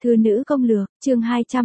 Thư nữ công lược, chương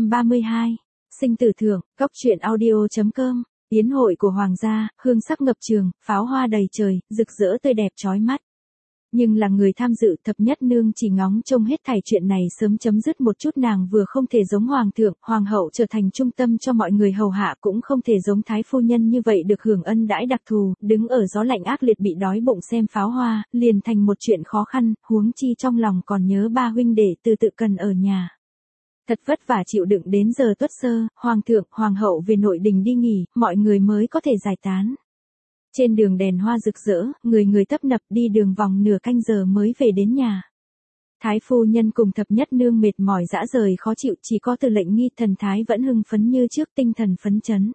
232. Sinh tử thưởng, góc truyện audio.com. Yến hội của hoàng gia, hương sắc ngập trường, pháo hoa đầy trời, rực rỡ tươi đẹp chói mắt. Nhưng là người tham dự, thập nhất nương chỉ ngóng trông hết thảy chuyện này sớm chấm dứt một chút. Nàng vừa không thể giống hoàng thượng, hoàng hậu trở thành trung tâm cho mọi người hầu hạ, cũng không thể giống thái phu nhân như vậy được hưởng ân đãi đặc thù, đứng ở gió lạnh ác liệt bị đói bụng xem pháo hoa, liền thành một chuyện khó khăn, huống chi trong lòng còn nhớ ba huynh đệ Từ Tự Cần ở nhà. Thật vất vả chịu đựng đến giờ tuất sơ, hoàng thượng, hoàng hậu về nội đình đi nghỉ, mọi người mới có thể giải tán. Trên đường đèn hoa rực rỡ, người tấp nập đi đường vòng nửa canh giờ mới về đến nhà. Thái phu nhân cùng thập nhất nương mệt mỏi dã rời khó chịu, chỉ có Từ Lệnh Nghi thần thái vẫn hưng phấn như trước, tinh thần phấn chấn.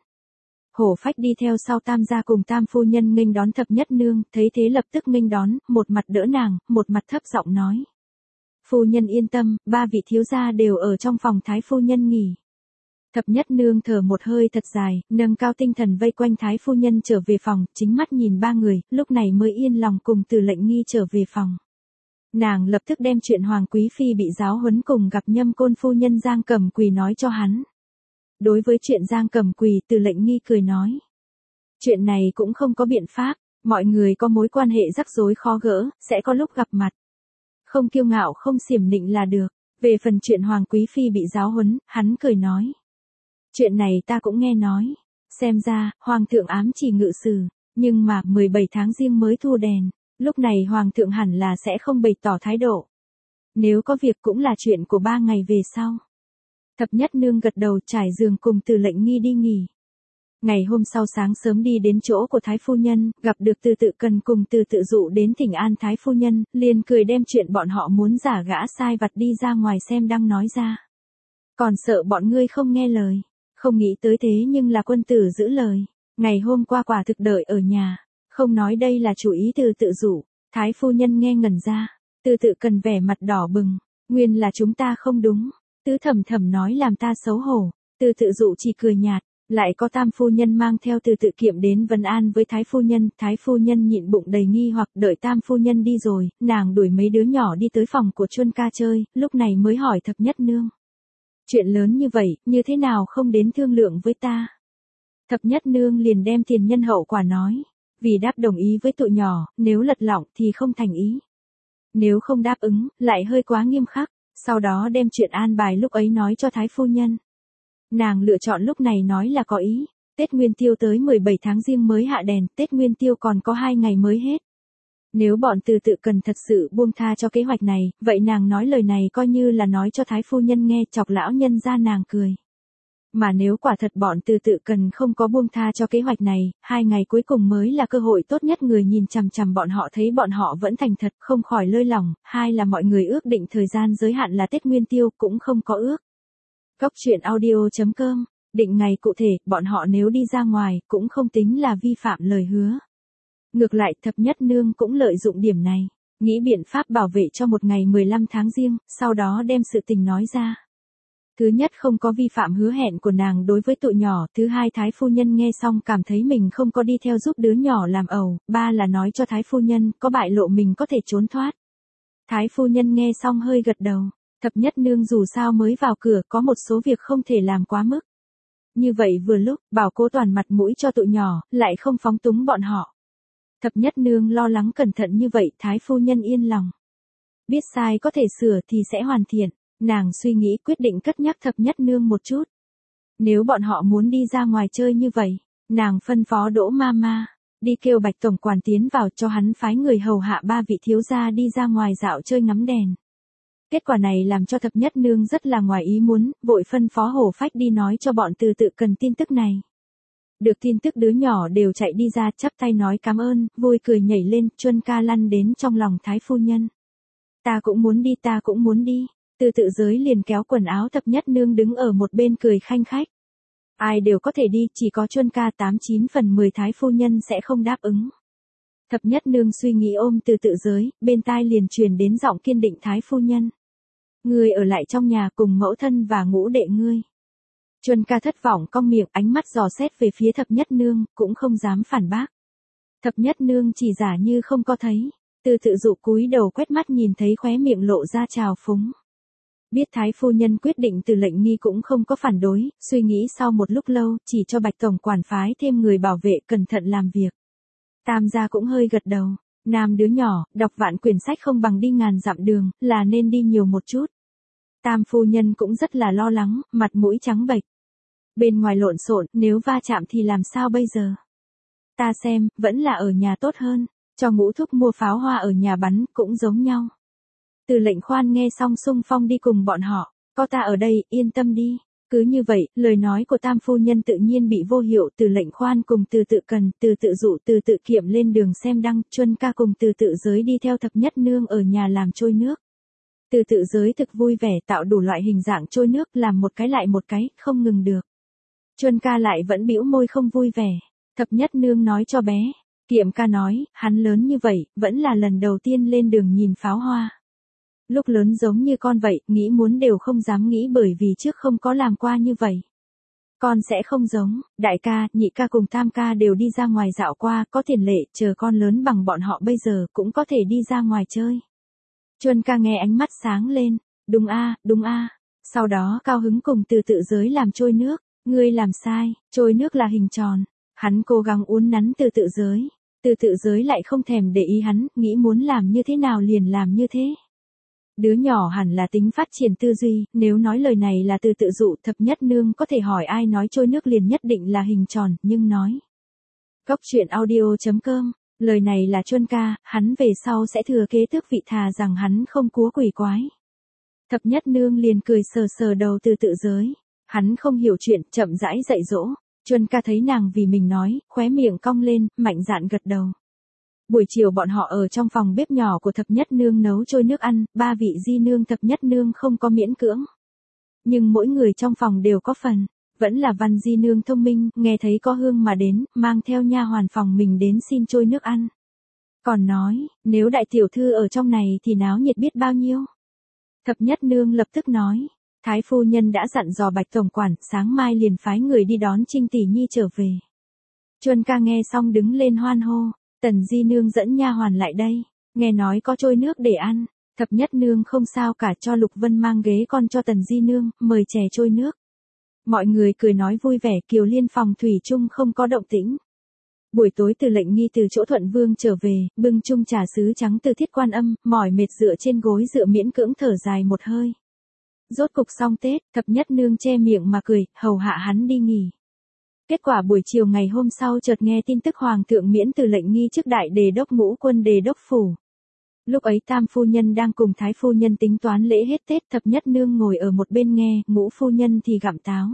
Hổ Phách đi theo sau tam gia cùng tam phu nhân nghênh đón thập nhất nương, thấy thế lập tức nghênh đón, một mặt đỡ nàng, một mặt thấp giọng nói. Phu nhân yên tâm, ba vị thiếu gia đều ở trong phòng thái phu nhân nghỉ. Thập nhất nương thở một hơi thật dài, nâng cao tinh thần vây quanh thái phu nhân trở về phòng, chính mắt nhìn ba người, lúc này mới yên lòng cùng Từ Lệnh Nghi trở về phòng. Nàng lập tức đem chuyện Hoàng Quý Phi bị giáo huấn cùng gặp Nhâm Côn phu nhân Giang Cẩm Quỳ nói cho hắn. Đối với chuyện Giang Cẩm Quỳ, Từ Lệnh Nghi cười nói. Chuyện này cũng không có biện pháp, mọi người có mối quan hệ rắc rối khó gỡ, sẽ có lúc gặp mặt. Không kiêu ngạo không xiểm nịnh là được. Về phần chuyện Hoàng Quý Phi bị giáo huấn, hắn cười nói. Chuyện này ta cũng nghe nói. Xem ra, Hoàng thượng ám chỉ ngự sử, nhưng mà 17 tháng riêng mới thu đèn. Lúc này Hoàng thượng hẳn là sẽ không bày tỏ thái độ. Nếu có việc cũng là chuyện của 3 ngày về sau. Thập nhất nương gật đầu trải giường cùng Từ Lệnh Nghi đi nghỉ. Ngày hôm sau sáng sớm đi đến chỗ của thái phu nhân, gặp được Từ Tự Cần cùng Từ Tự Dụ đến thỉnh an thái phu nhân, liền cười đem chuyện bọn họ muốn giả gã sai vặt đi ra ngoài xem đăng nói ra. Còn sợ bọn ngươi không nghe lời, không nghĩ tới thế nhưng là quân tử giữ lời, ngày hôm qua quả thực đợi ở nhà, không nói đây là chủ ý Từ Tự Dụ, thái phu nhân nghe ngẩn ra, Từ Tự Cần vẻ mặt đỏ bừng, nguyên là chúng ta không đúng, tứ thầm thầm nói làm ta xấu hổ, Từ Tự Dụ chỉ cười nhạt. Lại có tam phu nhân mang theo Từ Tự Kiệm đến vấn an với thái phu nhân nhịn bụng đầy nghi hoặc đợi tam phu nhân đi rồi, nàng đuổi mấy đứa nhỏ đi tới phòng của Chuân Ca chơi, lúc này mới hỏi thập nhất nương. Chuyện lớn như vậy, như thế nào không đến thương lượng với ta? Thập nhất nương liền đem tiền nhân hậu quả nói, vì đáp đồng ý với tụi nhỏ, nếu lật lọng thì không thành ý. Nếu không đáp ứng, lại hơi quá nghiêm khắc, sau đó đem chuyện an bài lúc ấy nói cho thái phu nhân. Nàng lựa chọn lúc này nói là có ý, Tết Nguyên Tiêu tới 17 tháng riêng mới hạ đèn, Tết Nguyên Tiêu còn có 2 ngày mới hết. Nếu bọn Từ Tự Cần thật sự buông tha cho kế hoạch này, vậy nàng nói lời này coi như là nói cho thái phu nhân nghe, chọc lão nhân ra nàng cười. Mà nếu quả thật bọn Từ Tự Cần không có buông tha cho kế hoạch này, 2 ngày cuối cùng mới là cơ hội tốt nhất, người nhìn chằm chằm bọn họ thấy bọn họ vẫn thành thật, không khỏi lơi lỏng, hai là mọi người ước định thời gian giới hạn là Tết Nguyên Tiêu cũng không có ước. Góc truyện audio.com, định ngày cụ thể, bọn họ nếu đi ra ngoài, cũng không tính là vi phạm lời hứa. Ngược lại, thập nhất nương cũng lợi dụng điểm này, nghĩ biện pháp bảo vệ cho một ngày 15 tháng riêng, sau đó đem sự tình nói ra. Thứ nhất không có vi phạm hứa hẹn của nàng đối với tụi nhỏ, thứ hai thái phu nhân nghe xong cảm thấy mình không có đi theo giúp đứa nhỏ làm ẩu, ba là nói cho thái phu nhân, có bại lộ mình có thể trốn thoát. Thái phu nhân nghe xong hơi gật đầu. Thập nhất nương dù sao mới vào cửa có một số việc không thể làm quá mức. Như vậy vừa lúc, bảo cố toàn mặt mũi cho tụi nhỏ, lại không phóng túng bọn họ. Thập nhất nương lo lắng cẩn thận như vậy, thái phu nhân yên lòng. Biết sai có thể sửa thì sẽ hoàn thiện, nàng suy nghĩ quyết định cất nhắc thập nhất nương một chút. Nếu bọn họ muốn đi ra ngoài chơi như vậy, nàng phân phó Đỗ Mama, đi kêu Bạch tổng quản tiến vào cho hắn phái người hầu hạ ba vị thiếu gia đi ra ngoài dạo chơi ngắm đèn. Kết quả này làm cho thập nhất nương rất là ngoài ý muốn, vội phân phó Hổ Phách đi nói cho bọn Từ Tự Cần tin tức này. Được tin tức đứa nhỏ đều chạy đi ra chắp tay nói cảm ơn, vui cười nhảy lên, Chuân Ca lăn đến trong lòng thái phu nhân. Ta cũng muốn đi, Từ Tự Giới liền kéo quần áo thập nhất nương đứng ở một bên cười khanh khách. Ai đều có thể đi, chỉ có Chuân Ca 89/10 thái phu nhân sẽ không đáp ứng. Thập nhất nương suy nghĩ ôm Từ Tự Giới, bên tai liền truyền đến giọng kiên định thái phu nhân. Ngươi ở lại trong nhà cùng mẫu thân và ngũ đệ ngươi. Chuân Ca thất vọng cong miệng, ánh mắt dò xét về phía thập nhất nương, cũng không dám phản bác. Thập nhất nương chỉ giả như không có thấy, Từ Tự Dụ cúi đầu quét mắt nhìn thấy khóe miệng lộ ra trào phúng. Biết Thái phu nhân quyết định, Từ Lệnh Nghi cũng không có phản đối, suy nghĩ sau một lúc lâu, chỉ cho Bạch tổng quản phái thêm người bảo vệ cẩn thận làm việc. Tam gia cũng hơi gật đầu, nam đứa nhỏ, đọc vạn quyển sách không bằng đi ngàn dặm đường, là nên đi nhiều một chút. Tam phu nhân cũng rất là lo lắng, mặt mũi trắng bệch. Bên ngoài lộn xộn, nếu va chạm thì làm sao bây giờ? Ta xem, vẫn là ở nhà tốt hơn, cho Ngũ thúc mua pháo hoa ở nhà bắn, cũng giống nhau. Từ Lệnh Khoan nghe xong xung phong đi cùng bọn họ, có ta ở đây, yên tâm đi. Cứ như vậy, lời nói của Tam phu nhân tự nhiên bị vô hiệu. Từ Lệnh Khoan cùng Từ Tự Cần, Từ Tự Dụ, Từ Tự Kiệm lên đường xem đăng, Chuân Ca cùng Từ Tự Giới đi theo Thập Nhất Nương ở nhà làm trôi nước. Từ Tự Giới thực vui vẻ tạo đủ loại hình dạng trôi nước, làm một cái lại một cái, không ngừng được. Chuân Ca lại vẫn bĩu môi không vui vẻ. Thập Nhất Nương nói cho bé, Kiệm ca nói, hắn lớn như vậy, vẫn là lần đầu tiên lên đường nhìn pháo hoa. Lúc lớn giống như con vậy, nghĩ muốn đều không dám nghĩ bởi vì trước không có làm qua như vậy. Con sẽ không giống, đại ca, nhị ca cùng tam ca đều đi ra ngoài dạo qua, có tiền lệ, chờ con lớn bằng bọn họ bây giờ, cũng có thể đi ra ngoài chơi. Chuân Ca nghe ánh mắt sáng lên, đúng a, đúng a. Sau đó cao hứng cùng Từ Tự Giới làm trôi nước, ngươi làm sai, trôi nước là hình tròn. Hắn cố gắng uốn nắn Từ Tự Giới. Từ Tự Giới lại không thèm để ý hắn, nghĩ muốn làm như thế nào liền làm như thế. Đứa nhỏ hẳn là tính phát triển tư duy, nếu nói lời này là Từ Tự Dụ, Thập Nhất Nương có thể hỏi ai nói trôi nước liền nhất định là hình tròn, nhưng nói. Góc truyện audio.com, lời này là Chuân Ca, hắn về sau sẽ thừa kế tước vị, thà rằng hắn không cúa quỷ quái. Thập Nhất Nương liền cười sờ sờ đầu Từ Tự Giới. Hắn không hiểu chuyện, chậm rãi dạy dỗ. Chuân Ca thấy nàng vì mình nói, khóe miệng cong lên, mạnh dạn gật đầu. Buổi chiều bọn họ ở trong phòng bếp nhỏ của Thập Nhất Nương nấu trôi nước ăn, ba vị di nương Thập Nhất Nương không có miễn cưỡng. Nhưng mỗi người trong phòng đều có phần, vẫn là Văn di nương thông minh, nghe thấy có hương mà đến, mang theo nha hoàn phòng mình đến xin trôi nước ăn. Còn nói, nếu đại tiểu thư ở trong này thì náo nhiệt biết bao nhiêu. Thập Nhất Nương lập tức nói, Thái phu nhân đã dặn dò Bạch tổng quản, sáng mai liền phái người đi đón Trinh tỷ nhi trở về. Chuân Ca nghe xong đứng lên hoan hô, Tần di nương dẫn nha hoàn lại đây, nghe nói có trôi nước để ăn. Thập Nhất Nương không sao cả, cho Lục Vân mang ghế con cho Tần di nương, mời chè trôi nước. Mọi người cười nói vui vẻ, Kiều Liên phòng thủy chung không có động tĩnh. Buổi tối Từ Lệnh Nghi từ chỗ Thuận Vương trở về, bưng chung trà sứ trắng từ Thiết Quan Âm, mỏi mệt dựa trên gối dựa miễn cưỡng thở dài một hơi. Rốt cục xong Tết, Thập Nhất Nương che miệng mà cười, hầu hạ hắn đi nghỉ. Kết quả buổi chiều ngày hôm sau chợt nghe tin tức Hoàng thượng miễn Từ Lệnh Nghi chức đại đề đốc ngũ quân đề đốc phủ. Lúc ấy Tam phu nhân đang cùng Thái phu nhân tính toán lễ hết Tết, Thập Nhất Nương ngồi ở một bên nghe, Ngũ phu nhân thì gặm táo.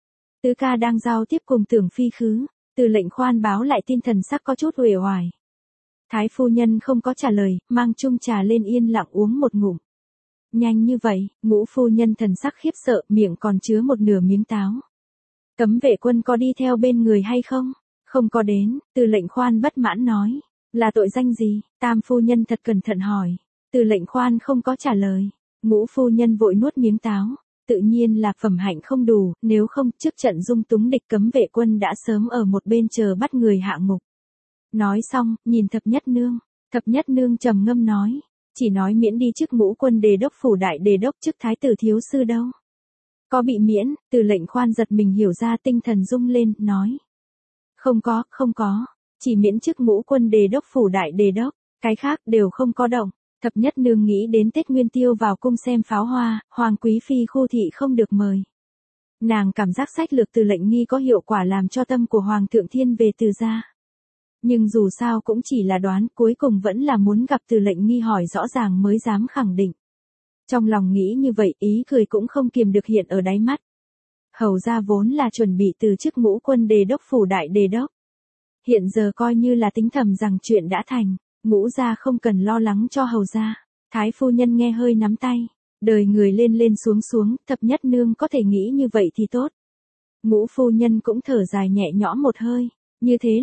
Tứ ca đang giao tiếp cùng Tưởng phi khứ, Từ Lệnh Khoan báo lại tin, thần sắc có chút uể oải. Thái phu nhân không có trả lời, mang chung trà lên yên lặng uống một ngụm. Nhanh như vậy, Ngũ phu nhân thần sắc khiếp sợ, miệng còn chứa một nửa miếng táo. Cấm vệ quân có đi theo bên người hay không? Không có đến, Từ Lệnh Khoan bất mãn nói. Là tội danh gì? Tam phu nhân thật cẩn thận hỏi. Từ Lệnh Khoan không có trả lời. Ngũ phu nhân vội nuốt miếng táo. Tự nhiên là phẩm hạnh không đủ, nếu không trước trận dung túng địch cấm vệ quân đã sớm ở một bên chờ bắt người hạ ngục. Nói xong, nhìn Thập Nhất Nương. Thập Nhất Nương trầm ngâm nói. Chỉ nói miễn đi chức ngũ quân đề đốc phủ đại đề đốc, chức thái tử thiếu sư đâu. Có bị miễn? Từ Lệnh Khoan giật mình hiểu ra, tinh thần rung lên, nói. Không có. Chỉ miễn chức ngũ quân đề đốc phủ đại đề đốc, cái khác đều không có động. Thập Nhất Nương nghĩ đến Tết Nguyên Tiêu vào cung xem pháo hoa, Hoàng quý phi Khu thị không được mời. Nàng cảm giác sách lược Từ Lệnh Nghi có hiệu quả làm cho tâm của Hoàng thượng thiên về Từ gia. Nhưng dù sao cũng chỉ là đoán, cuối cùng vẫn là muốn gặp Từ Lệnh Nghi hỏi rõ ràng mới dám khẳng định. Trong lòng nghĩ như vậy, ý cười cũng không kiềm được hiện ở đáy mắt. Hầu gia vốn là chuẩn bị từ chức ngũ quân đề đốc phủ đại đề đốc. Hiện giờ coi như là tính thầm rằng chuyện đã thành, Ngũ gia không cần lo lắng cho hầu gia. Thái phu nhân nghe hơi nắm tay, đời người lên lên xuống xuống, Thập Nhất Nương có thể nghĩ như vậy thì tốt. Ngũ phu nhân cũng thở dài nhẹ nhõm một hơi, như thế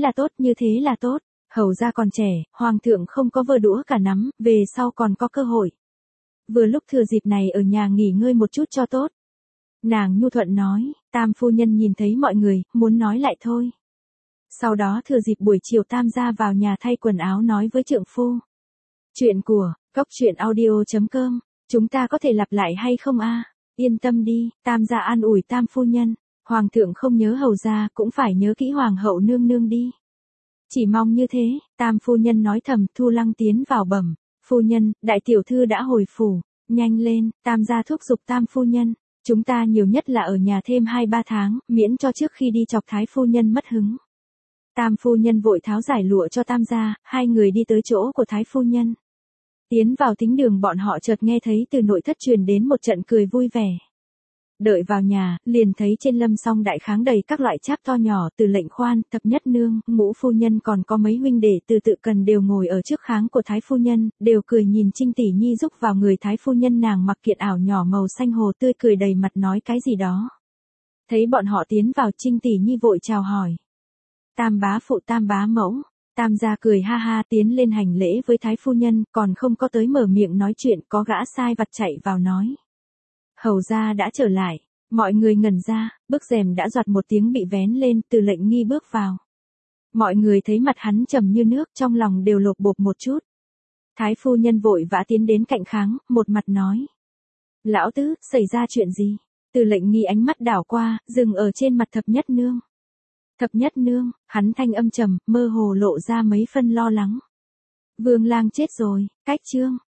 là tốt, hầu gia còn trẻ, hoàng thượng không có vơ đũa cả nắm, về sau còn có cơ hội. Vừa lúc thừa dịp này ở nhà nghỉ ngơi một chút cho tốt. Nàng nhu thuận nói, Tam phu nhân nhìn thấy mọi người, muốn nói lại thôi. Sau đó thừa dịp buổi chiều Tam gia vào nhà thay quần áo nói với trượng phu. Chuyện của, góc truyện audio.com Chúng ta có thể lặp lại hay không a? Yên tâm đi, Tam gia an ủi Tam phu nhân. Hoàng thượng không nhớ hầu gia cũng phải nhớ kỹ hoàng hậu nương nương đi. Chỉ mong như thế, Tam phu nhân nói thầm. Thu Lăng tiến vào bẩm, phu nhân, đại tiểu thư đã hồi phủ, nhanh lên. Tam gia thúc giục Tam phu nhân, chúng ta nhiều nhất là ở nhà thêm 2-3 tháng, miễn cho trước khi đi chọc thái phu nhân mất hứng. Tam phu nhân vội tháo giải lụa cho Tam gia, hai người đi tới chỗ của thái phu nhân. Tiến vào thính đường bọn họ chợt nghe thấy từ nội thất truyền đến một trận cười vui vẻ. Đợi vào nhà, liền thấy trên lâm song đại kháng đầy các loại cháp to nhỏ, từ lệnh khoan, thập nhất nương, ngũ phu nhân còn có mấy huynh đệ từ tự cần đều ngồi ở trước kháng của thái phu nhân, đều cười nhìn Trinh tỷ nhi rúc vào người thái phu nhân. Nàng mặc kiện ảo nhỏ màu xanh hồ tươi cười đầy mặt nói cái gì đó. Thấy bọn họ tiến vào, Trinh tỷ nhi vội chào hỏi. Tam bá phụ Tam bá mẫu. Tam gia cười ha ha tiến lên hành lễ với thái phu nhân, còn không có tới mở miệng nói chuyện, có gã sai vặt chạy vào nói. Hầu gia đã trở lại, mọi người ngẩn ra, bức rèm đã doạt một tiếng bị vén lên, Từ Lệnh Nghi bước vào. Mọi người thấy mặt hắn trầm như nước, trong lòng đều lột bột một chút. Thái phu nhân vội vã tiến đến cạnh kháng, một mặt nói. Lão tứ, xảy ra chuyện gì? Từ Lệnh Nghi ánh mắt đảo qua, dừng ở trên mặt thập nhất nương. Thập nhất nương, hắn thanh âm trầm, mơ hồ lộ ra mấy phân lo lắng. Vương lang chết rồi, cách chương.